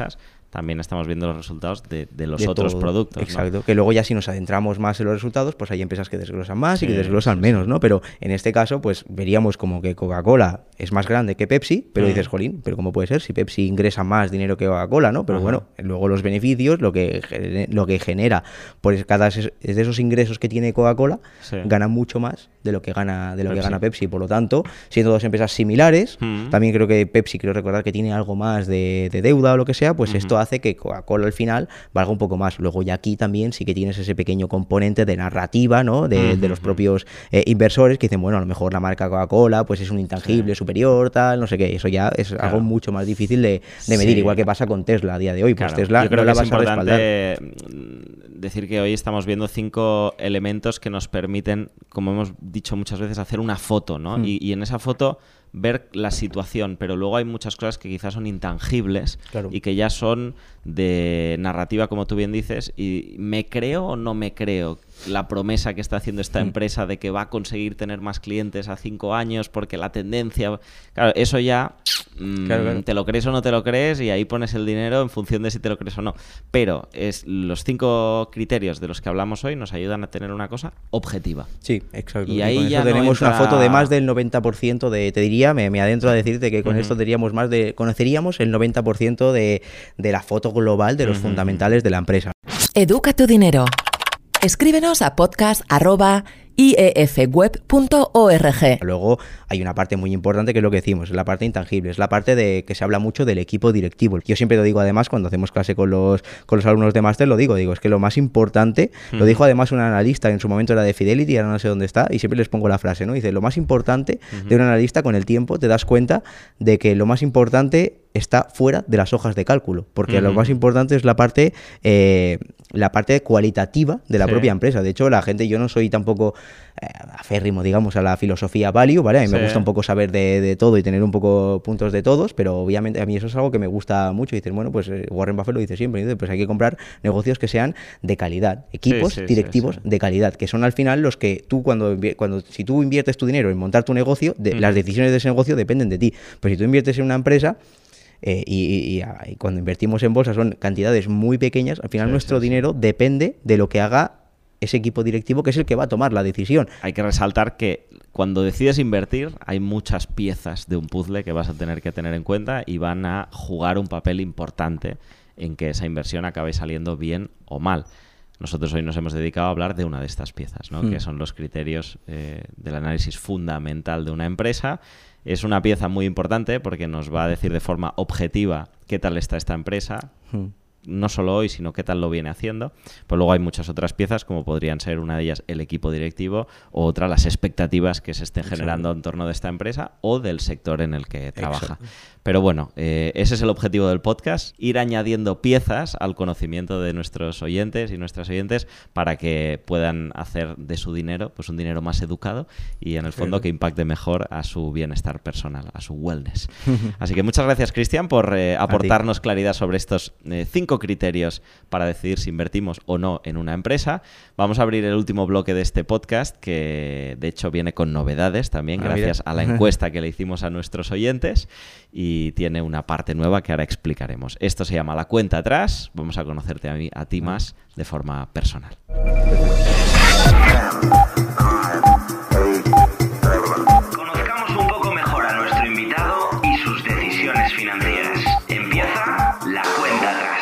también estamos viendo los resultados de los de otros todo. productos, Exacto, ¿no? que luego ya si nos adentramos más en los resultados, pues hay empresas que desglosan más y que desglosan menos, ¿no? Pero en este caso, pues veríamos como que Coca-Cola es más grande que Pepsi, pero dices, jolín, ¿pero cómo puede ser si Pepsi ingresa más dinero que Coca-Cola, ¿no? Pero bueno, luego los beneficios, lo que genera por cada de esos ingresos que tiene Coca-Cola, gana mucho más de lo que gana Pepsi. Por lo tanto, siendo dos empresas similares, también creo que Pepsi, creo recordar que tiene algo más de deuda o lo que sea, pues esto hace que Coca-Cola al final valga un poco más. Luego ya aquí también sí que tienes ese pequeño componente de narrativa, ¿no? De los propios inversores que dicen, bueno, a lo mejor la marca Coca-Cola pues es un intangible superior, tal, no sé qué. Eso ya es algo mucho más difícil de medir, igual que pasa con Tesla a día de hoy. Pues Tesla yo creo no la que es vas a respaldar. importante decir que hoy estamos viendo 5 elementos que nos permiten, como hemos dicho muchas veces, hacer una foto, ¿no? Y en esa foto ver la situación, pero luego hay muchas cosas que quizás son intangibles y que ya son de narrativa, como tú bien dices, y ¿me creo o no me creo la promesa que está haciendo esta empresa de que va a conseguir tener más clientes a 5 años porque la tendencia... Claro, eso ya te lo crees o no te lo crees y ahí pones el dinero en función de si te lo crees o no. Pero los 5 criterios de los que hablamos hoy nos ayudan a tener una cosa objetiva. Sí, exacto. Y ahí con ya eso tenemos no una foto de más del 90% te diría, me adentro a decirte que con esto conoceríamos el 90% de la foto global de los fundamentales de la empresa. Educa tu dinero. Escríbenos a podcast@iefweb.org. Luego hay una parte muy importante que es lo que decimos, es la parte intangible, es la parte de que se habla mucho del equipo directivo. Yo siempre lo digo, además, cuando hacemos clase con los alumnos de máster, lo digo, es que lo más importante, lo dijo además un analista, en su momento era de Fidelity, ahora no sé dónde está, y siempre les pongo la frase, ¿no? Dice, lo más importante de un analista, con el tiempo te das cuenta de que lo más importante está fuera de las hojas de cálculo, porque lo más importante es la parte cualitativa de la propia empresa. De hecho, la gente, yo no soy tampoco aférrimo, digamos, a la filosofía value, ¿vale? A mí me gusta un poco saber de todo y tener un poco puntos de todos, pero obviamente a mí eso es algo que me gusta mucho. Y dices, bueno, pues Warren Buffett lo dice siempre, dice, pues hay que comprar negocios que sean de calidad, equipos directivos de calidad, que son al final los que tú si tú inviertes tu dinero en montar tu negocio, las decisiones de ese negocio dependen de ti. Pues si tú inviertes en una empresa, y cuando invertimos en bolsa son cantidades muy pequeñas, al final nuestro dinero depende de lo que haga ese equipo directivo, que es el que va a tomar la decisión. Hay que resaltar que cuando decides invertir hay muchas piezas de un puzzle que vas a tener que tener en cuenta y van a jugar un papel importante en que esa inversión acabe saliendo bien o mal. Nosotros hoy nos hemos dedicado a hablar de una de estas piezas, ¿no? Que son los criterios del análisis fundamental de una empresa. Es una pieza muy importante porque nos va a decir de forma objetiva qué tal está esta empresa, no solo hoy, sino qué tal lo viene haciendo. Pues luego hay muchas otras piezas, como podrían ser una de ellas el equipo directivo, o otra las expectativas que se estén generando en torno de esta empresa o del sector en el que trabaja. Pero bueno, ese es el objetivo del podcast, ir añadiendo piezas al conocimiento de nuestros oyentes y nuestras oyentes para que puedan hacer de su dinero pues un dinero más educado y en el fondo que impacte mejor a su bienestar personal, a su wellness. Así que muchas gracias, Cristian, por aportarnos claridad sobre estos 5 criterios para decidir si invertimos o no en una empresa. Vamos a abrir el último bloque de este podcast, que de hecho viene con novedades también, gracias a la encuesta que le hicimos a nuestros oyentes, y tiene una parte nueva que ahora explicaremos. Esto se llama La Cuenta Atrás. Vamos a conocerte a ti más de forma personal. Conozcamos un poco mejor a nuestro invitado y sus decisiones financieras. Empieza La Cuenta Atrás.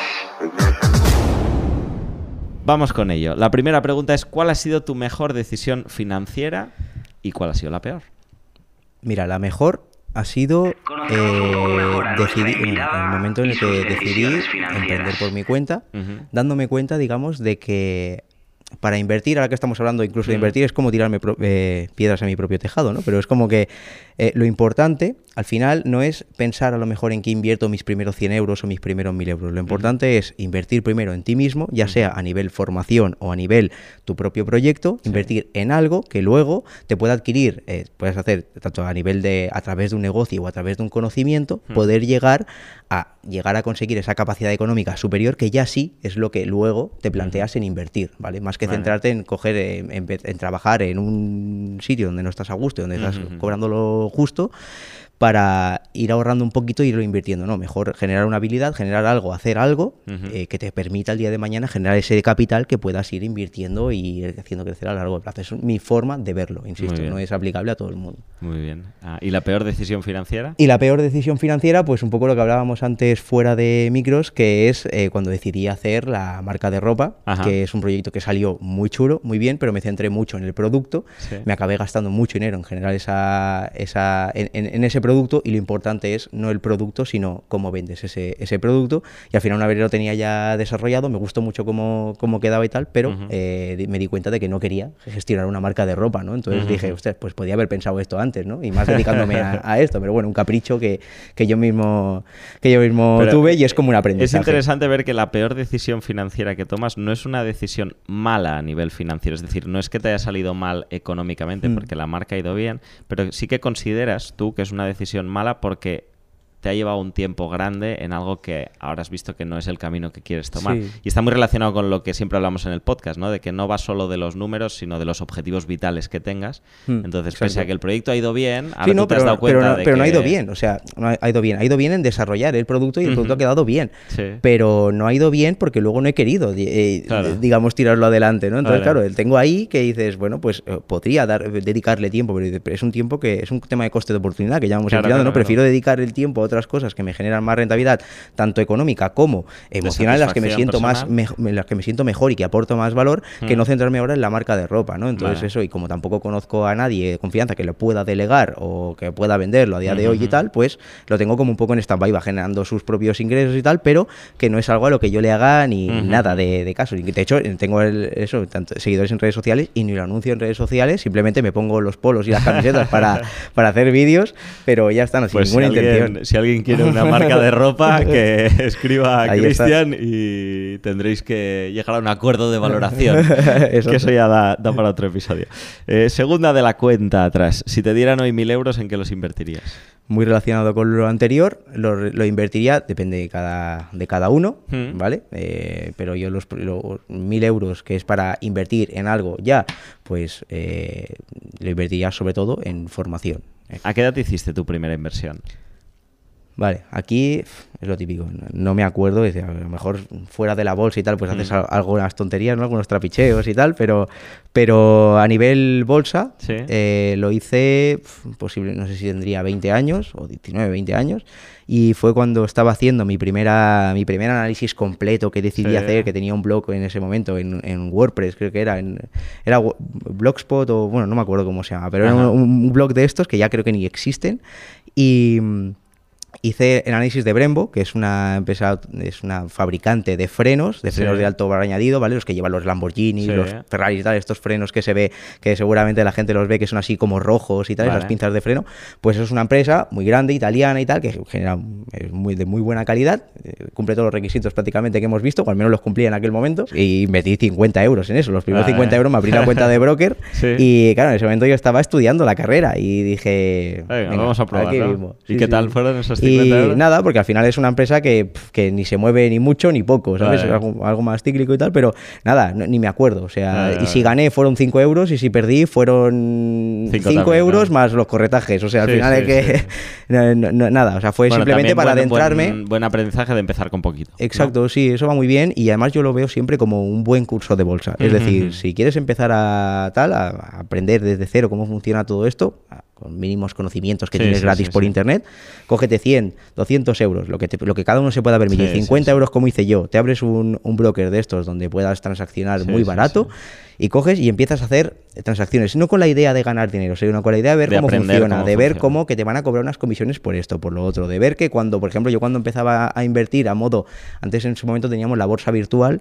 Vamos con ello. La primera pregunta es: ¿cuál ha sido tu mejor decisión financiera y cuál ha sido la peor? Mira, la mejor ha sido decidir, en el momento en el que decidí emprender por mi cuenta, dándome cuenta, digamos, de que para invertir, ahora que estamos hablando incluso de invertir, es como tirarme piedras a mi propio tejado, ¿no? Pero es como que lo importante, al final, no es pensar a lo mejor en qué invierto mis primeros 100 euros o mis primeros 1000 euros. Lo importante es invertir primero en ti mismo, ya sea a nivel formación o a nivel tu propio proyecto, invertir en algo que luego te pueda adquirir, puedes hacer tanto a nivel a través de un negocio o a través de un conocimiento, poder llegar a conseguir esa capacidad económica superior, que ya sí es lo que luego te planteas en invertir, ¿vale? Más que centrarte en en trabajar en un sitio donde no estás a gusto, donde estás cobrando lo justo, para ir ahorrando un poquito e irlo invirtiendo, ¿no? Mejor generar una habilidad, generar algo, hacer algo que te permita el día de mañana generar ese capital que puedas ir invirtiendo y haciendo crecer a largo plazo. Es mi forma de verlo, insisto, no es aplicable a todo el mundo. Muy bien. ¿Y la peor decisión financiera? Y la peor decisión financiera, pues un poco lo que hablábamos antes fuera de micros, que es cuando decidí hacer la marca de ropa, que es un proyecto que salió muy chulo, muy bien, pero me centré mucho en el producto, me acabé gastando mucho dinero en general en ese producto, y lo importante es no el producto, sino cómo vendes ese producto, y al final una vez lo tenía ya desarrollado, me gustó mucho cómo quedaba y tal, pero me di cuenta de que no quería gestionar una marca de ropa, ¿no? Entonces dije, ostras, pues podía haber pensado esto antes, ¿no? Y más dedicándome a esto, pero bueno, un capricho que yo mismo tuve, y es como un aprendizaje. Es interesante ver que la peor decisión financiera que tomas no es una decisión mala a nivel financiero, es decir, no es que te haya salido mal económicamente porque la marca ha ido bien, pero sí que consideras tú que es una decisión mala porque te ha llevado un tiempo grande en algo que ahora has visto que no es el camino que quieres tomar. Sí. Y está muy relacionado con lo que siempre hablamos en el podcast, ¿no? De que no va solo de los números, sino de los objetivos vitales que tengas. Entonces, pese a que el proyecto ha ido bien, ahora tú te has dado cuenta de que... Pero no ha ido bien, o sea, no ha ido bien. Ha ido bien en desarrollar el producto y el producto ha quedado bien. Sí. Pero no ha ido bien porque luego no he querido, digamos, tirarlo adelante, ¿no? Entonces, claro, tengo ahí que dices, bueno, pues podría dedicarle tiempo, pero es un tiempo que es un tema de coste de oportunidad que ya hemos empleado, ¿no? Prefiero dedicar el tiempo a otras cosas que me generan más rentabilidad, tanto económica como emocional, en las que me siento mejor y que aporto más valor, que no centrarme ahora en la marca de ropa, ¿no? Entonces eso, y como tampoco conozco a nadie de confianza que lo pueda delegar o que pueda venderlo a día de hoy y tal, pues lo tengo como un poco en stand-by, va generando sus propios ingresos y tal, pero que no es algo a lo que yo le haga ni nada de caso. Y de hecho, tengo tanto seguidores en redes sociales y ni lo anuncio en redes sociales, simplemente me pongo los polos y las camisetas para hacer vídeos, pero ya está, no, sin ninguna intención. Si alguien quiere una marca de ropa, que escriba a Cristian y tendréis que llegar a un acuerdo de valoración. Que eso ya da para otro episodio. Segunda de la cuenta atrás. Si te dieran hoy 1.000 euros, ¿en qué los invertirías? Muy relacionado con lo anterior, lo invertiría, depende de cada uno, ¿vale? Pero yo los 1.000 euros que es para invertir en algo ya, pues lo invertiría sobre todo en formación. ¿A qué edad hiciste tu primera inversión? Vale, aquí es lo típico, no me acuerdo, a lo mejor fuera de la bolsa y tal, pues haces algunas tonterías, ¿no? Algunos trapicheos y tal, pero a nivel bolsa lo hice, no sé si tendría 20 años o 19, 20 años, y fue cuando estaba haciendo mi primer análisis completo que decidí hacer, que tenía un blog en ese momento en WordPress, creo que era Blogspot o bueno, no me acuerdo cómo se llama, pero era un blog de estos que ya creo que ni existen, y hice el análisis de Brembo, que es una empresa, es una fabricante de frenos de alto valor añadido, ¿vale? Los que llevan los Lamborghini, los Ferrari y tal, estos frenos que se ve, que seguramente la gente los ve, que son así como rojos y tal, esas pinzas de freno, pues eso es una empresa muy grande, italiana y tal, que genera de muy buena calidad, cumple todos los requisitos prácticamente que hemos visto, o al menos los cumplía en aquel momento, y invertí 50 euros en eso, los primeros 50 euros me abrí la cuenta de broker, y claro, en ese momento yo estaba estudiando la carrera, y dije... Venga, vamos a probarlo. ¿Y qué tal fueron esos 50 euros? Y nada, porque al final es una empresa que ni se mueve ni mucho ni poco, ¿sabes? Es algo más cíclico y tal, pero nada, ni me acuerdo. O sea, y si gané fueron 5 euros y si perdí fueron 5 euros más los corretajes. O sea, al final es que... nada, o sea, fue simplemente para adentrarme... Buen aprendizaje de empezar con poquito. Exacto, ¿no? Sí, eso va muy bien y además yo lo veo siempre como un buen curso de bolsa. Es decir, si quieres empezar a aprender desde cero cómo funciona todo esto, con mínimos conocimientos que tienes gratis por internet, cógete 100, 200 euros, lo que cada uno se pueda permitir, 50 euros como hice yo, te abres un broker de estos donde puedas transaccionar muy barato y coges y empiezas a hacer transacciones, no con la idea de ganar dinero, sino con la idea de ver cómo funciona, de ver cómo que te van a cobrar unas comisiones por esto, por lo otro, de ver que cuando, por ejemplo, yo cuando empezaba a invertir a modo, antes en su momento teníamos la bolsa virtual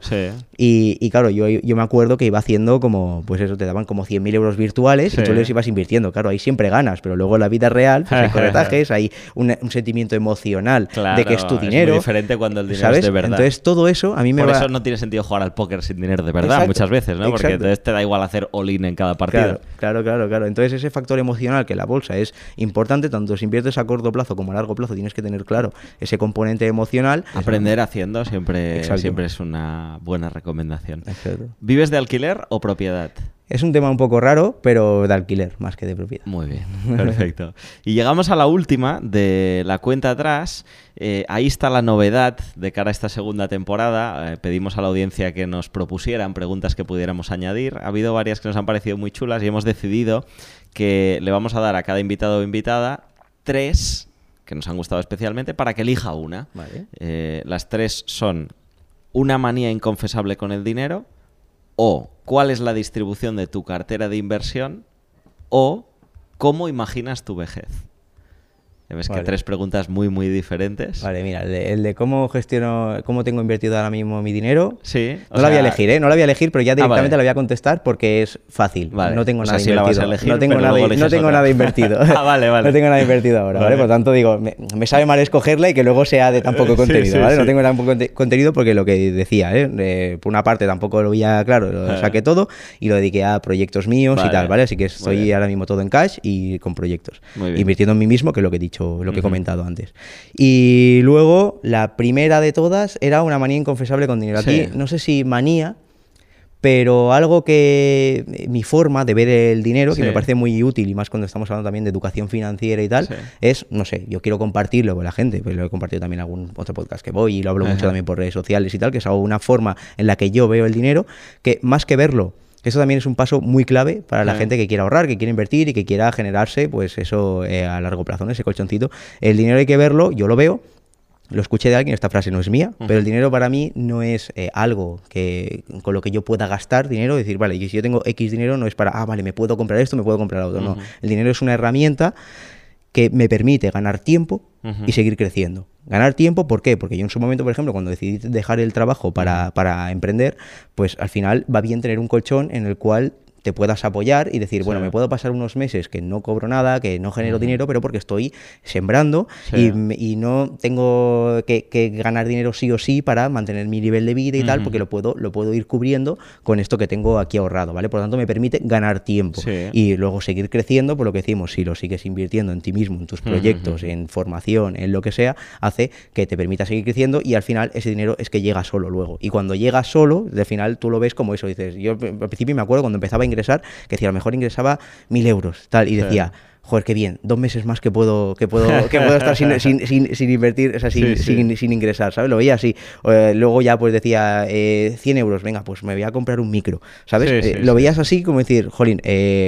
y claro, yo me acuerdo que iba haciendo como, pues eso, te daban como 100.000 euros virtuales y tú les ibas invirtiendo, claro, ahí siempre ganas, pero luego en la vida real, pues hay corretajes, hay un sentimiento emocional de que es tu dinero. Es muy diferente cuando el dinero ¿sabes? Es de verdad. Entonces todo eso a mí me Por eso no tiene sentido jugar al póker sin dinero de verdad, muchas veces, ¿no? Porque entonces te da igual hacer all-in en cada partido. Claro. Entonces ese factor emocional que la bolsa es importante, tanto si inviertes a corto plazo como a largo plazo, tienes que tener claro ese componente emocional. Aprender haciendo siempre es una buena recomendación. Exacto. ¿Vives de alquiler o propiedad? Es un tema un poco raro, pero de alquiler más que de propiedad. Muy bien, perfecto. Y llegamos a la última de la cuenta atrás. Ahí está la novedad de cara a esta segunda temporada. Pedimos a la audiencia que nos propusieran preguntas que pudiéramos añadir. Ha habido varias que nos han parecido muy chulas y hemos decidido que le vamos a dar a cada invitado o invitada 3 que nos han gustado especialmente para que elija una. Vale. Las 3 son: una manía inconfesable con el dinero, o cuál es la distribución de tu cartera de inversión, o cómo imaginas tu vejez. Ves que 3 preguntas muy, muy diferentes. Vale, mira, el de cómo gestiono, cómo tengo invertido ahora mismo mi dinero. Sí. No la voy a elegir, ¿eh? No la voy a elegir, pero ya directamente la voy a contestar porque es fácil. Vale. No tengo nada sí invertido. La vas a elegir, no tengo nada invertido. Vale. No tengo nada invertido ahora, ¿vale? Por tanto, digo, me sabe mal escogerla y que luego sea de tan poco contenido, ¿vale? Sí. No tengo tan poco contenido porque lo que decía, por una parte tampoco lo veía claro, lo saqué todo y lo dediqué a proyectos míos y tal, ¿vale? Así que estoy ahora mismo todo en cash y con proyectos. Invirtiendo en mí mismo, que es lo que he dicho, lo que he comentado antes. Y luego la primera de todas era una manía inconfesable con dinero. Aquí no sé si manía, pero algo que mi forma de ver el dinero, que me parece muy útil, y más cuando estamos hablando también de educación financiera y tal, es, no sé, yo quiero compartirlo con la gente, pues lo he compartido también en algún otro podcast que voy y lo hablo mucho también por redes sociales y tal, que es algo, una forma en la que yo veo el dinero, que más que verlo, eso también es un paso muy clave para la gente que quiera ahorrar, que quiera invertir y que quiera generarse, pues eso a largo plazo, ¿no? Ese colchoncito. El dinero hay que verlo, yo lo veo, lo escuché de alguien, esta frase no es mía, pero el dinero para mí no es algo que con lo que yo pueda gastar dinero, decir, vale, y si yo tengo X dinero no es para, vale, me puedo comprar esto, me puedo comprar lo otro, no. El dinero es una herramienta que me permite ganar tiempo y seguir creciendo. Ganar tiempo, ¿por qué? Porque yo en su momento, por ejemplo, cuando decidí dejar el trabajo para emprender, pues al final va bien tener un colchón en el cual te puedas apoyar y decir, bueno, me puedo pasar unos meses que no cobro nada, que no genero dinero, pero porque estoy sembrando y no tengo que ganar dinero sí o sí para mantener mi nivel de vida y tal, porque lo puedo ir cubriendo con esto que tengo aquí ahorrado, ¿vale? Por lo tanto, me permite ganar tiempo y luego seguir creciendo, por lo que decimos, si lo sigues invirtiendo en ti mismo, en tus proyectos, en formación, en lo que sea, hace que te permita seguir creciendo y al final ese dinero es que llega solo luego. Y cuando llega solo, al final tú lo ves como eso, dices, yo al principio me acuerdo cuando empezaba a ingresar, que decía, a lo mejor ingresaba 1.000 euros, tal, y decía, joder, qué bien, 2 meses más que puedo estar sin invertir, o sea, sin ingresar, ¿sabes? Lo veía así. Luego ya pues decía, 100 euros, venga, pues me voy a comprar un micro, ¿sabes? Lo veías así como decir, jolín,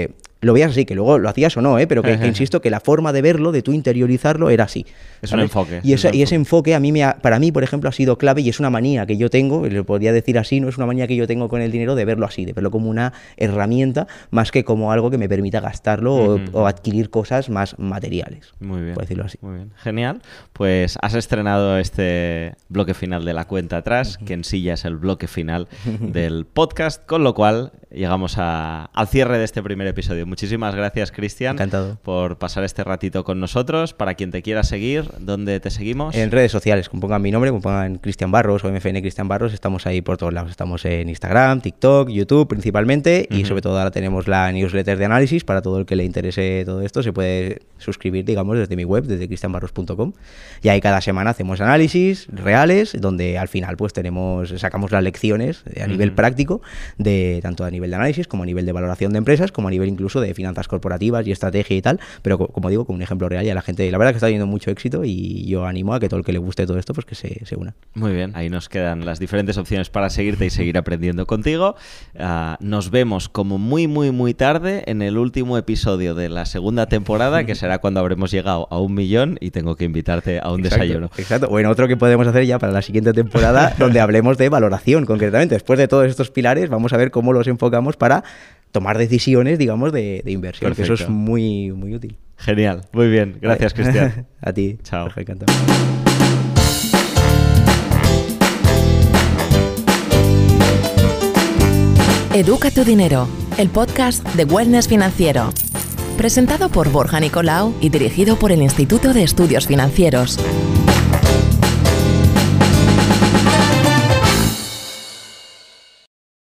lo veías así, que luego lo hacías o no, pero que insisto, que la forma de verlo, de tú interiorizarlo, era así. Es un enfoque. Y ese enfoque para mí, por ejemplo, ha sido clave y es una manía que yo tengo, lo podría decir así, no es una manía que yo tengo con el dinero de verlo así, de verlo como una herramienta más que como algo que me permita gastarlo o adquirir cosas más materiales. Muy bien. Por decirlo así. Muy bien. Genial. Pues has estrenado este bloque final de la cuenta atrás, que en sí ya es el bloque final del podcast, con lo cual llegamos al cierre de este primer episodio. Muchísimas gracias, Cristian. Encantado. Por pasar este ratito con nosotros. Para quien te quiera seguir, ¿dónde te seguimos? En redes sociales, pongan mi nombre, pongan Cristian Barros o MFN Cristian Barros, estamos ahí por todos lados. Estamos en Instagram, TikTok, YouTube principalmente y sobre todo ahora tenemos la newsletter de análisis para todo el que le interese todo esto. Se puede suscribir, digamos, desde mi web, desde cristianbarros.com, y ahí cada semana hacemos análisis reales donde al final pues sacamos las lecciones a nivel práctico, tanto a nivel de análisis como a nivel de valoración de empresas, como a nivel incluso de finanzas corporativas y estrategia y tal, pero como digo, con un ejemplo real, y a la gente, la verdad que está teniendo mucho éxito y yo animo a que todo el que le guste todo esto pues que se una. Muy bien, ahí nos quedan las diferentes opciones para seguirte y seguir aprendiendo contigo. Nos vemos como muy tarde en el último episodio de la segunda temporada, que será cuando habremos llegado a 1 millón y tengo que invitarte a un desayuno. Exacto, bueno, otro que podemos hacer ya para la siguiente temporada donde hablemos de valoración concretamente. Después de todos estos pilares vamos a ver cómo los enfocamos para tomar decisiones, digamos, de inversión. Perfecto. Que eso es muy útil. Genial, muy bien. Gracias, Cristian. A ti. Chao. Perfecto, encantado. Educa tu dinero, el podcast de Wellness Financiero. Presentado por Borja Nicolau y dirigido por el Instituto de Estudios Financieros.